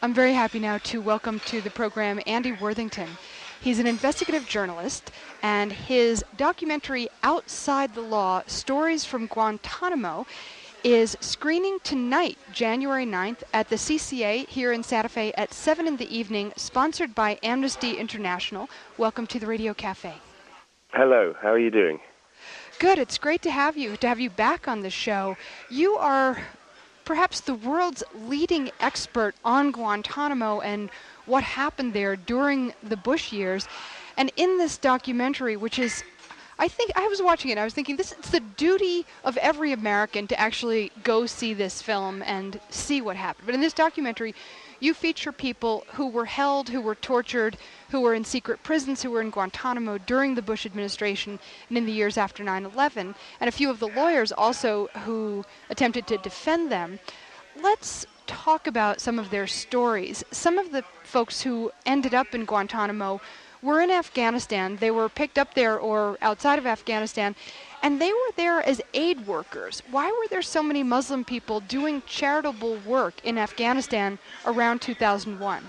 I'm very happy now to welcome to the program Andy Worthington. He's an investigative journalist, and his documentary Outside the Law, Stories from Guantanamo, is screening tonight, January 9th, at the CCA here in Santa Fe at 7 in the evening, sponsored by Amnesty International. Welcome to the Radio Cafe. Hello, how are you doing? Good, it's great to have you back on the show. You are perhaps the world's leading expert on Guantanamo and what happened there during the Bush years. And in this documentary, which is, I think, I was watching it, I was thinking, it's the duty of every American to actually go see this film and see what happened. But in this documentary, you feature people who were held, who were tortured, who were in secret prisons, who were in Guantanamo during the Bush administration and in the years after 9/11, and a few of the lawyers also who attempted to defend them. Let's talk about some of their stories. Some of the folks who ended up in Guantanamo were in Afghanistan. They were picked up there or outside of Afghanistan, and they were there as aid workers. Why were there so many Muslim people doing charitable work in Afghanistan around 2001?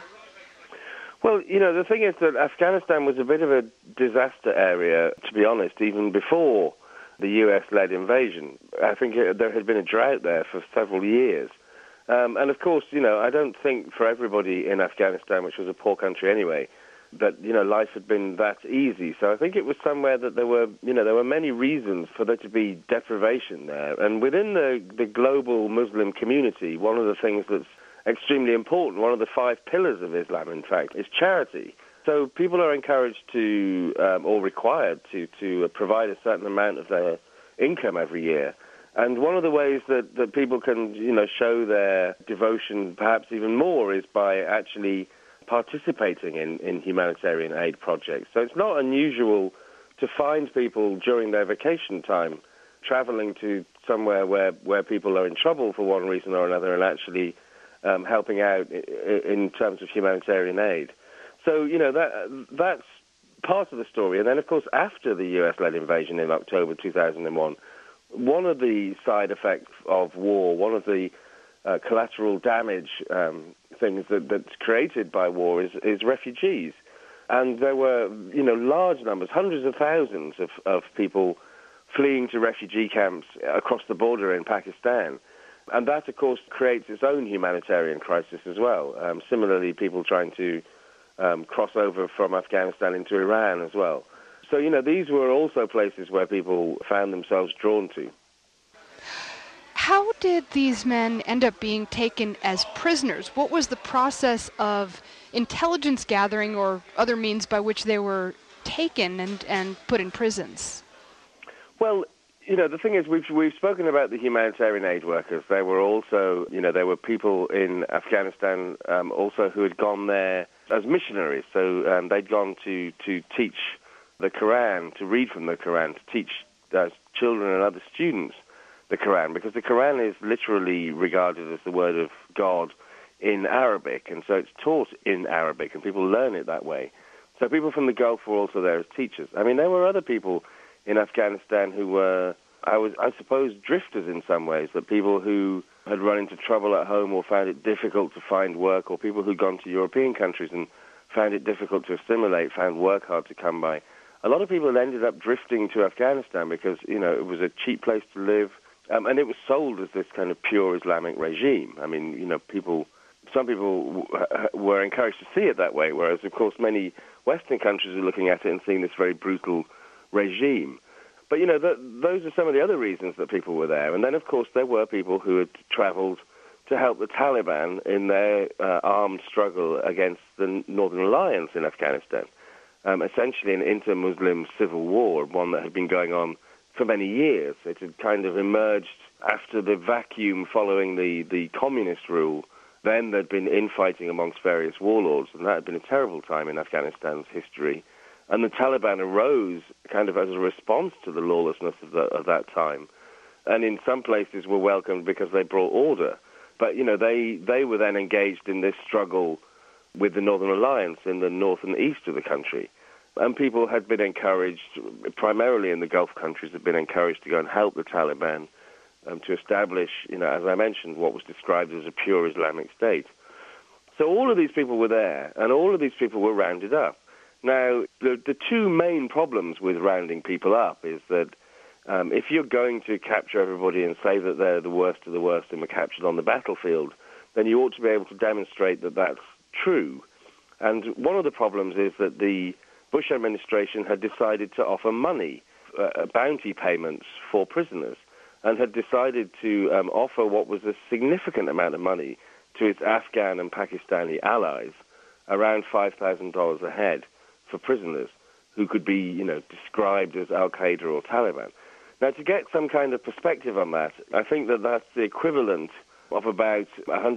Well, the thing is that Afghanistan was a bit of a disaster area, to be honest, even before the US-led invasion. I think there had been a drought there for several years. And of course, I don't think for everybody in Afghanistan, which was a poor country anyway, that, life had been that easy. So I think it was somewhere that there were many reasons for there to be deprivation there. And within the global Muslim community, one of the things that's extremely important, one of the 5 pillars of Islam, in fact, is charity. So people are encouraged to, or required to provide a certain amount of their income every year. And one of the ways that people can, show their devotion perhaps even more is by actually participating in humanitarian aid projects. So it's not unusual to find people during their vacation time traveling to somewhere where people are in trouble for one reason or another and actually helping out in terms of humanitarian aid. So, that's part of the story. And then, of course, after the US-led invasion in October 2001, one of the side effects of war, one of the collateral damage things that's created by war is refugees. And there were, large numbers, hundreds of thousands of people fleeing to refugee camps across the border in Pakistan. And that, of course, creates its own humanitarian crisis as well. Similarly, people trying to cross over from Afghanistan into Iran as well. So, these were also places where people found themselves drawn to. How did these men end up being taken as prisoners? What was the process of intelligence gathering or other means by which they were taken and put in prisons? Well, the thing is, we've spoken about the humanitarian aid workers. There were also, there were people in Afghanistan also who had gone there as missionaries. So they'd gone to teach the Quran, to read from the Quran, to teach children and other students the Quran, because the Quran is literally regarded as the word of God in Arabic, and so it's taught in Arabic, and people learn it that way. So people from the Gulf were also there as teachers. I mean, there were other people in Afghanistan who were, I suppose, drifters in some ways, that people who had run into trouble at home or found it difficult to find work, or people who'd gone to European countries and found it difficult to assimilate, found work hard to come by. A lot of people ended up drifting to Afghanistan because, it was a cheap place to live, and it was sold as this kind of pure Islamic regime. I mean, some people were encouraged to see it that way, whereas, of course, many Western countries are looking at it and seeing this very brutal regime. But, those are some of the other reasons that people were there. And then, of course, there were people who had traveled to help the Taliban in their armed struggle against the Northern Alliance in Afghanistan. Essentially an inter-Muslim civil war, one that had been going on for many years. It had kind of emerged after the vacuum following the communist rule. Then there'd been infighting amongst various warlords, and that had been a terrible time in Afghanistan's history. And the Taliban arose kind of as a response to the lawlessness of that time. And in some places were welcomed because they brought order. But, they were then engaged in this struggle with the Northern Alliance in the north and east of the country. And people had been encouraged, primarily in the Gulf countries, had been encouraged to go and help the Taliban to establish, as I mentioned, what was described as a pure Islamic state. So all of these people were there, and all of these people were rounded up. Now, the two main problems with rounding people up is that if you're going to capture everybody and say that they're the worst of the worst and were captured on the battlefield, then you ought to be able to demonstrate that that's true. And one of the problems is that the Bush administration had decided to offer money, bounty payments for prisoners, and had decided to offer what was a significant amount of money to its Afghan and Pakistani allies, around $5,000 a head for prisoners who could be, described as Al-Qaeda or Taliban. Now, to get some kind of perspective on that, I think that that's the equivalent of about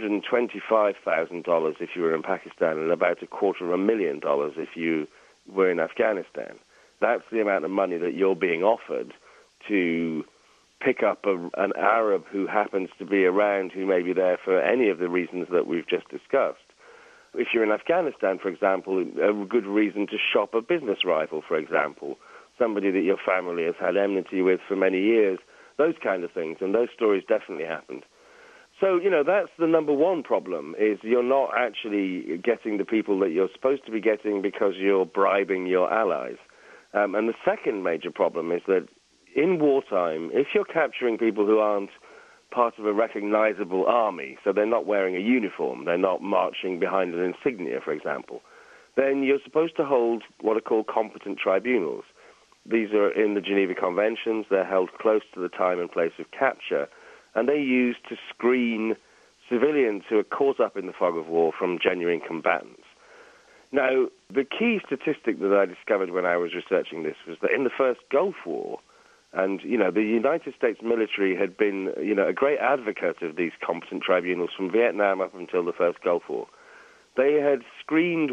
$125,000 if you were in Pakistan and about $250,000 if you were in Afghanistan. That's the amount of money that you're being offered to pick up an Arab who happens to be around, who may be there for any of the reasons that we've just discussed. If you're in Afghanistan, for example, a good reason to shop a business rival, for example, somebody that your family has had enmity with for many years, those kind of things, and those stories definitely happened. So, that's the number one problem, is you're not actually getting the people that you're supposed to be getting because you're bribing your allies. And the second major problem is that in wartime, if you're capturing people who aren't part of a recognizable army, so they're not wearing a uniform, they're not marching behind an insignia, for example, then you're supposed to hold what are called competent tribunals. These are in the Geneva Conventions. They're held close to the time and place of capture, and they're used to screen civilians who are caught up in the fog of war from genuine combatants. Now, the key statistic that I discovered when I was researching this was that in the first Gulf War, and, the United States military had been, a great advocate of these competent tribunals from Vietnam up until the first Gulf War. They had screened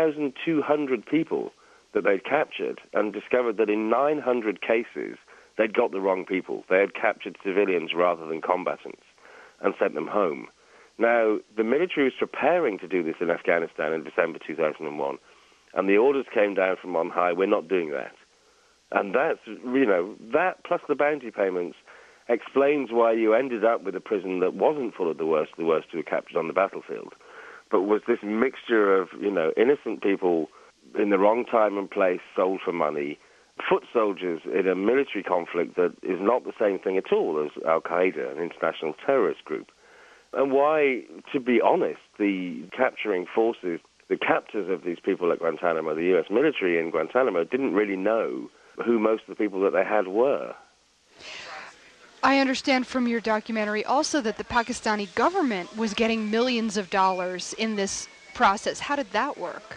1,200 people that they'd captured and discovered that in 900 cases, they'd got the wrong people. They had captured civilians rather than combatants and sent them home. Now, the military was preparing to do this in Afghanistan in December 2001, and the orders came down from on high, we're not doing that. And that's, that plus the bounty payments explains why you ended up with a prison that wasn't full of the worst who were captured on the battlefield, but was this mixture of, innocent people in the wrong time and place, sold for money, foot soldiers in a military conflict that is not the same thing at all as Al-Qaeda, an international terrorist group. And why, to be honest, the capturing forces, the captors of these people at Guantanamo, the U.S. military in Guantanamo, didn't really know who most of the people that they had were. I understand from your documentary also that the Pakistani government was getting millions of dollars in this process. How did that work?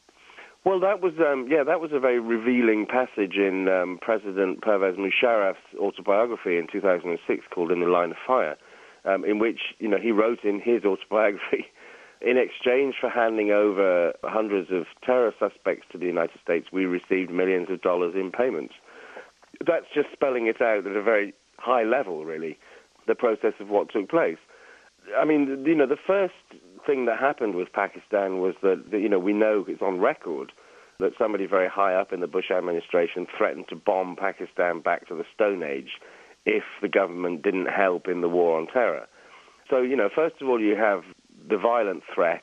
Well, that was a very revealing passage in President Pervez Musharraf's autobiography in 2006 called In the Line of Fire, in which, he wrote in his autobiography, in exchange for handing over hundreds of terror suspects to the United States, we received millions of dollars in payments. That's just spelling it out at a very high level, really, the process of what took place. I mean, the first thing that happened with Pakistan was that, we know it's on record that somebody very high up in the Bush administration threatened to bomb Pakistan back to the Stone Age if the government didn't help in the war on terror. So, first of all, you have the violent threat,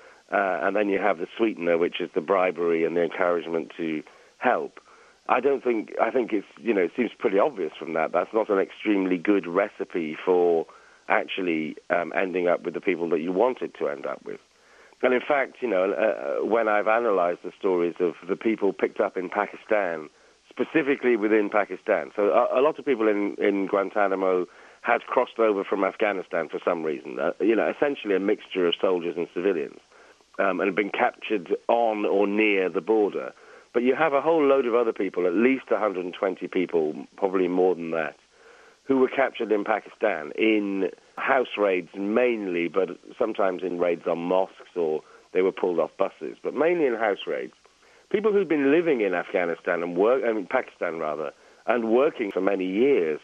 and then you have the sweetener, which is the bribery and the encouragement to help. I think it's, it seems pretty obvious from that. That's not an extremely good recipe for actually ending up with the people that you wanted to end up with. And in fact, when I've analyzed the stories of the people picked up in Pakistan, specifically within Pakistan, so a lot of people in Guantanamo had crossed over from Afghanistan for some reason, essentially a mixture of soldiers and civilians, and had been captured on or near the border. But you have a whole load of other people, at least 120 people, probably more than that, who were captured in Pakistan in house raids mainly, but sometimes in raids on mosques, or they were pulled off buses, but mainly in house raids. People who'd been living in Pakistan rather, and working for many years.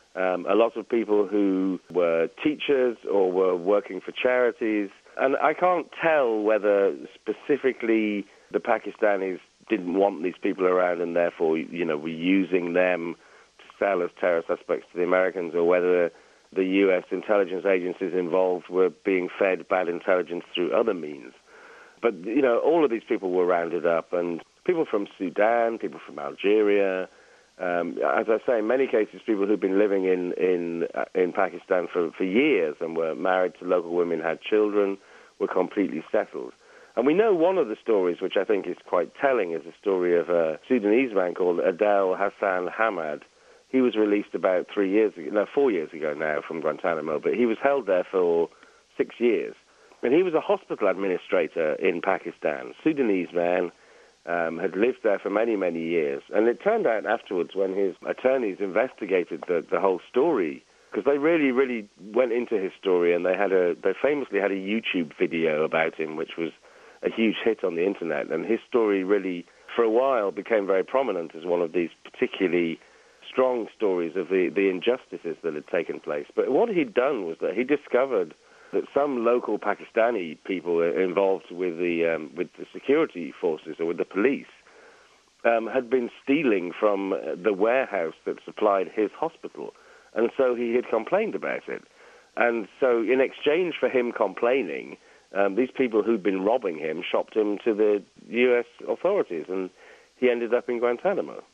A lot of people who were teachers or were working for charities. And I can't tell whether specifically the Pakistanis didn't want these people around and therefore, were using them to sell as terror suspects to the Americans, or whether the U.S. intelligence agencies involved were being fed bad intelligence through other means. But, all of these people were rounded up, and people from Sudan, people from Algeria, as I say, in many cases, people who've been living in Pakistan for years and were married to local women, had children, were completely settled. And we know one of the stories, which I think is quite telling, is the story of a Sudanese man called Adel Hassan Hamad. He was released about 4 years ago now from Guantanamo, but he was held there for 6 years. And he was a hospital administrator in Pakistan, Sudanese man, had lived there for many, many years. And it turned out afterwards, when his attorneys investigated the whole story, because they really, really went into his story, and they famously had a YouTube video about him, which was a huge hit on the internet. And his story really, for a while, became very prominent as one of these particularly strong stories of the injustices that had taken place. But what he'd done was that he discovered that some local Pakistani people involved with the security forces or with the police had been stealing from the warehouse that supplied his hospital. And so he had complained about it. And so in exchange for him complaining, these people who'd been robbing him shopped him to the U.S. authorities, and he ended up in Guantanamo.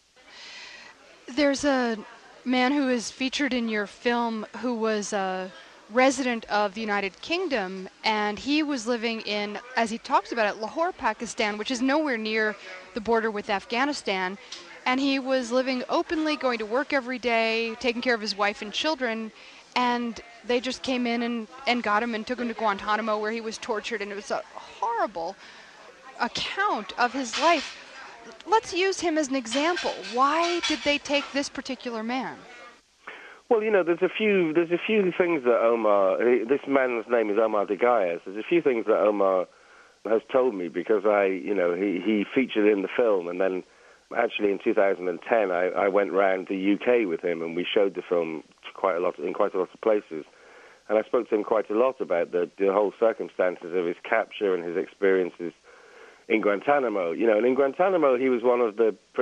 There's a man who is featured in your film who was a resident of the United Kingdom, and he was living in, as he talks about it, Lahore, Pakistan, which is nowhere near the border with Afghanistan. And he was living openly, going to work every day, taking care of his wife and children, and they just came in and got him and took him to Guantanamo, where he was tortured, and it was a horrible account of his life. Let's use him as an example. Why did they take this particular man? Well, there's a few things that Omar, this man's name is Omar Degayas, there's a few things that Omar has told me, because he featured in the film, and then actually in 2010 I went round the UK with him, and we showed the film in quite a lot of places. And I spoke to him quite a lot about the whole circumstances of his capture and his experiences in Guantanamo. And in Guantanamo he was one of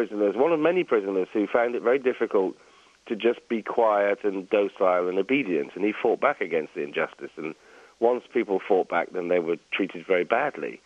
many prisoners who found it very difficult to just be quiet and docile and obedient, and he fought back against the injustice. And once people fought back, then they were treated very badly.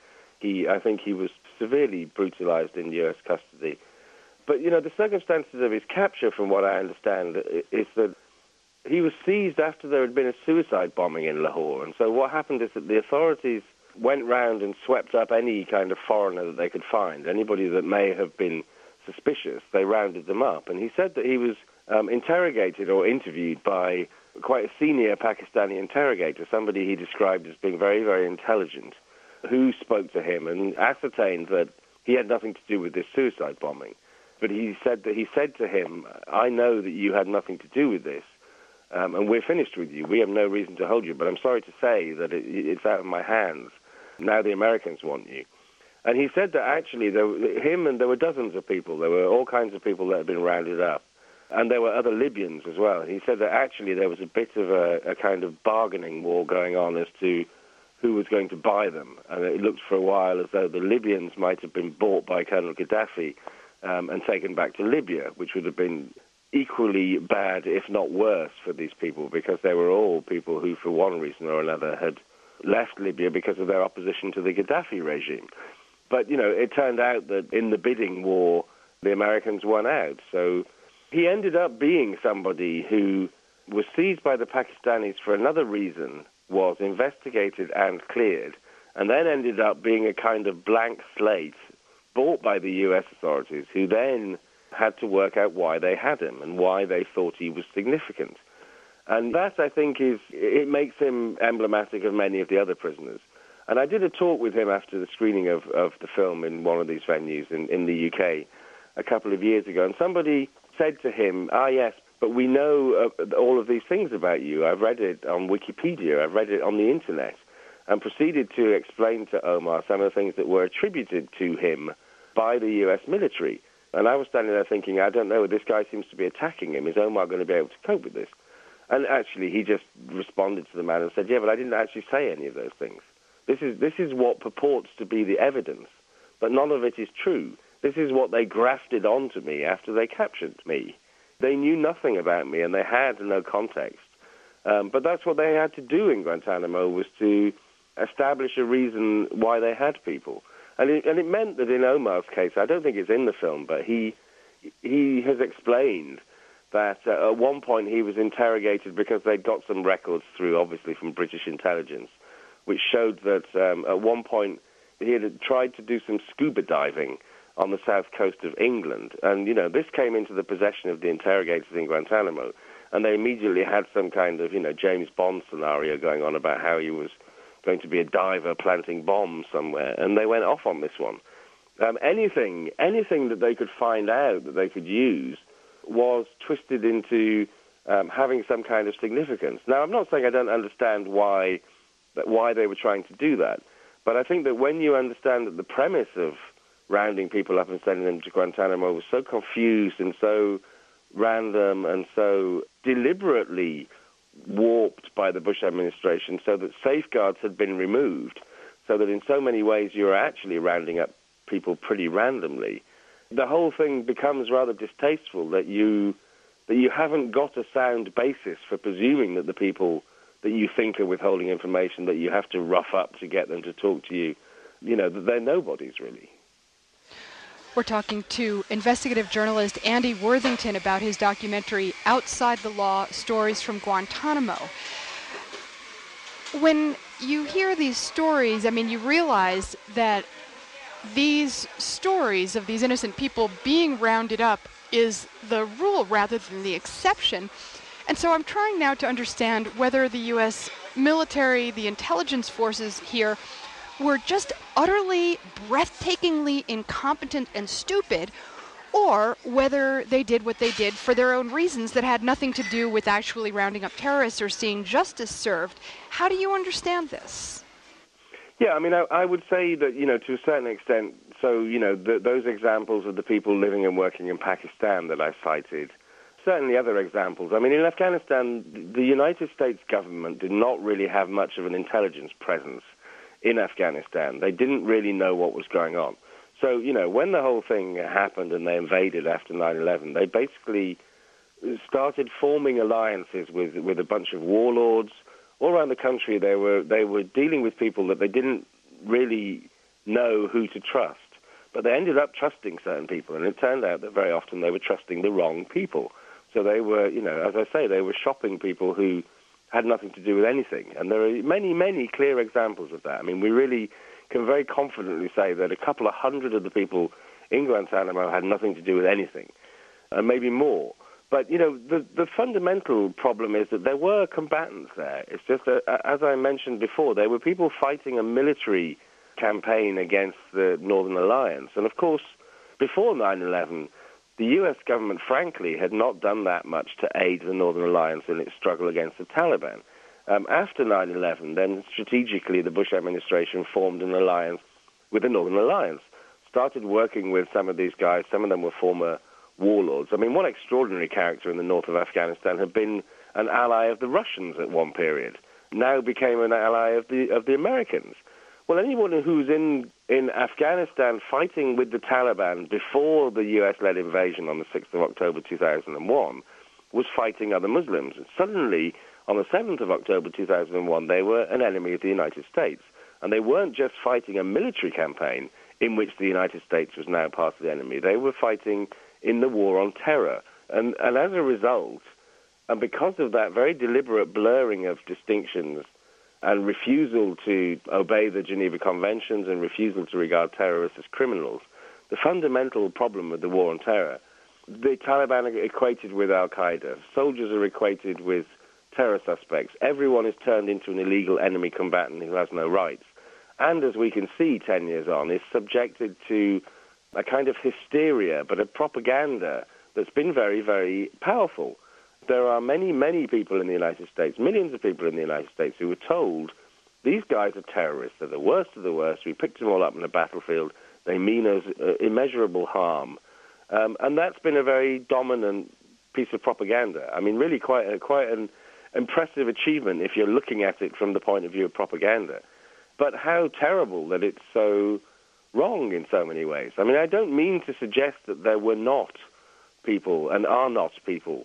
I think he was severely brutalized in U.S. custody. But, the circumstances of his capture, from what I understand, is that he was seized after there had been a suicide bombing in Lahore. And so what happened is that the authorities went round and swept up any kind of foreigner that they could find, anybody that may have been suspicious. They rounded them up. And he said that he was interrogated or interviewed by quite a senior Pakistani interrogator, somebody he described as being very, very intelligent, who spoke to him and ascertained that he had nothing to do with this suicide bombing. But he said to him, "I know that you had nothing to do with this, and we're finished with you. We have no reason to hold you, but I'm sorry to say that it's out of my hands. Now the Americans want you." And he said that actually there were dozens of people. There were all kinds of people that had been rounded up. And there were other Libyans as well. He said that actually there was a bit of a kind of bargaining war going on as to who was going to buy them. And it looked for a while as though the Libyans might have been bought by Colonel Gaddafi and taken back to Libya, which would have been equally bad, if not worse, for these people, because they were all people who, for one reason or another, had left Libya because of their opposition to the Gaddafi regime. But, it turned out that in the bidding war, the Americans won out. So he ended up being somebody who was seized by the Pakistanis for another reason, was investigated and cleared, and then ended up being a kind of blank slate bought by the U.S. authorities, who then had to work out why they had him and why they thought he was significant. And that, I think, it makes him emblematic of many of the other prisoners. And I did a talk with him after the screening of the film in one of these venues in the UK a couple of years ago, and somebody said to him, yes, but we know all of these things about you. I've read it on Wikipedia, I've read it on the internet, and proceeded to explain to Omar some of the things that were attributed to him by the U.S. military. And I was standing there thinking, I don't know, this guy seems to be attacking him. Is Omar going to be able to cope with this? And actually, he just responded to the man and said, yeah, but I didn't actually say any of those things. This is what purports to be the evidence, but none of it is true. This is what they grafted onto me after they captured me. They knew nothing about me, and they had no context. But that's what they had to do in Guantanamo, was to establish a reason why they had people. And it meant that in Omar's case, I don't think it's in the film, but he has explained that at one point he was interrogated because they'd got some records through, obviously from British intelligence, which showed that at one point he had tried to do some scuba diving on the south coast of England. And, this came into the possession of the interrogators in Guantanamo, and they immediately had some kind of, James Bond scenario going on about how he was going to be a diver planting bombs somewhere, and they went off on this one. Anything that they could find out that they could use was twisted into having some kind of significance. Now, I'm not saying I don't understand why they were trying to do that, but I think that when you understand that the premise of rounding people up and sending them to Guantanamo was so confused and so random and so deliberately warped by the Bush administration, so that safeguards had been removed, so that in so many ways you're actually rounding up people pretty randomly, the whole thing becomes rather distasteful, that you haven't got a sound basis for presuming that the people that you think are withholding information, that you have to rough up to get them to talk to you, that they're nobodies, really. We're talking to investigative journalist Andy Worthington about his documentary Outside the Law: Stories from Guantanamo. When you hear these stories, you realize that these stories of these innocent people being rounded up is the rule rather than the exception. And so I'm trying now to understand whether the U.S. military, the intelligence forces here, were just utterly, breathtakingly incompetent and stupid, or whether they did what they did for their own reasons that had nothing to do with actually rounding up terrorists or seeing justice served. How do you understand this? Yeah, I would say that, to a certain extent, so, those examples of the people living and working in Pakistan that I cited, certainly other examples. In Afghanistan, the United States government did not really have much of an intelligence presence in Afghanistan. They didn't really know what was going on. So, when the whole thing happened and they invaded after 9/11, they basically started forming alliances with a bunch of warlords. All around the country, they were dealing with people that they didn't really know who to trust. But they ended up trusting certain people, and it turned out that very often they were trusting the wrong people. So they were, as I say, they were shopping people who had nothing to do with anything. And there are many, many clear examples of that. We really can very confidently say that a couple of hundred of the people in Guantanamo had nothing to do with anything, and maybe more. But, the fundamental problem is that there were combatants there. It's just that, as I mentioned before, there were people fighting a military campaign against the Northern Alliance. And, of course, before 9/11, the U.S. government, frankly, had not done that much to aid the Northern Alliance in its struggle against the Taliban. After 9/11, then strategically the Bush administration formed an alliance with the Northern Alliance, started working with some of these guys. Some of them were former warlords. One extraordinary character in the north of Afghanistan had been an ally of the Russians at one period, now became an ally of the Americans. Well, anyone who's in Afghanistan fighting with the Taliban before the U.S.-led invasion on the 6th of October 2001 was fighting other Muslims. And suddenly, on the 7th of October 2001, they were an enemy of the United States. And they weren't just fighting a military campaign in which the United States was now part of the enemy. They were fighting in the war on terror. And as a result, and because of that very deliberate blurring of distinctions and refusal to obey the Geneva Conventions and refusal to regard terrorists as criminals, the fundamental problem with the war on terror, the Taliban are equated with Al-Qaeda. Soldiers are equated with terror suspects. Everyone is turned into an illegal enemy combatant who has no rights. And as we can see 10 years on, is subjected to a kind of hysteria, but a propaganda that's been very, very powerful. There are many, many people in the United States, millions of people in the United States, who were told, these guys are terrorists, they're the worst of the worst, we picked them all up on the battlefield, they mean us immeasurable harm. And that's been a very dominant piece of propaganda. Really quite an impressive achievement if you're looking at it from the point of view of propaganda. But how terrible that it's so wrong in so many ways. I don't mean to suggest that there were not people and are not people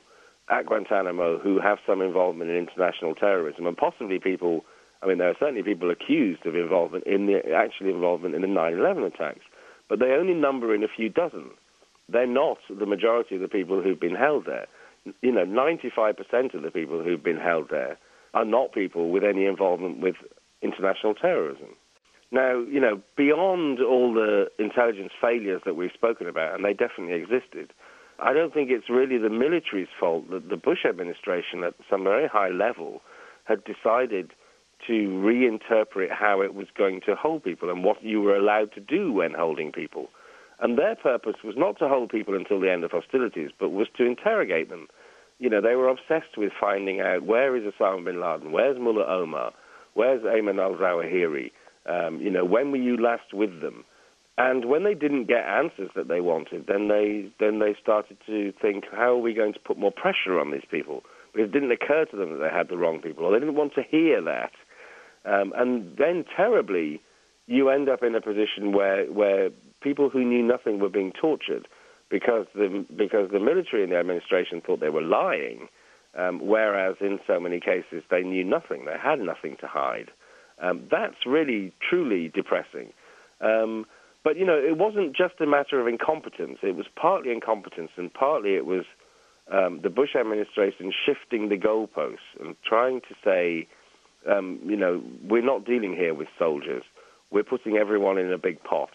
at Guantanamo who have some involvement in international terrorism, and possibly people, I mean, there are certainly people accused of involvement in the 9/11 attacks, but they only number in a few dozen. They're not the majority of the people who've been held there. 95% of the people who've been held there are not people with any involvement with international terrorism. Now, beyond all the intelligence failures that we've spoken about, and they definitely existed, I don't think it's really the military's fault that the Bush administration at some very high level had decided to reinterpret how it was going to hold people and what you were allowed to do when holding people. And their purpose was not to hold people until the end of hostilities, but was to interrogate them. They were obsessed with finding out, where is Osama bin Laden, where's Mullah Omar, where's Ayman al-Zawahiri, when were you last with them? And when they didn't get answers that they wanted, then they started to think, how are we going to put more pressure on these people? Because it didn't occur to them that they had the wrong people, or they didn't want to hear that. And then, terribly, you end up in a position where people who knew nothing were being tortured because the military and the administration thought they were lying, whereas in so many cases they knew nothing. They had nothing to hide. That's really, truly depressing. But, it wasn't just a matter of incompetence. It was partly incompetence, and partly it was the Bush administration shifting the goalposts and trying to say, we're not dealing here with soldiers. We're putting everyone in a big pot.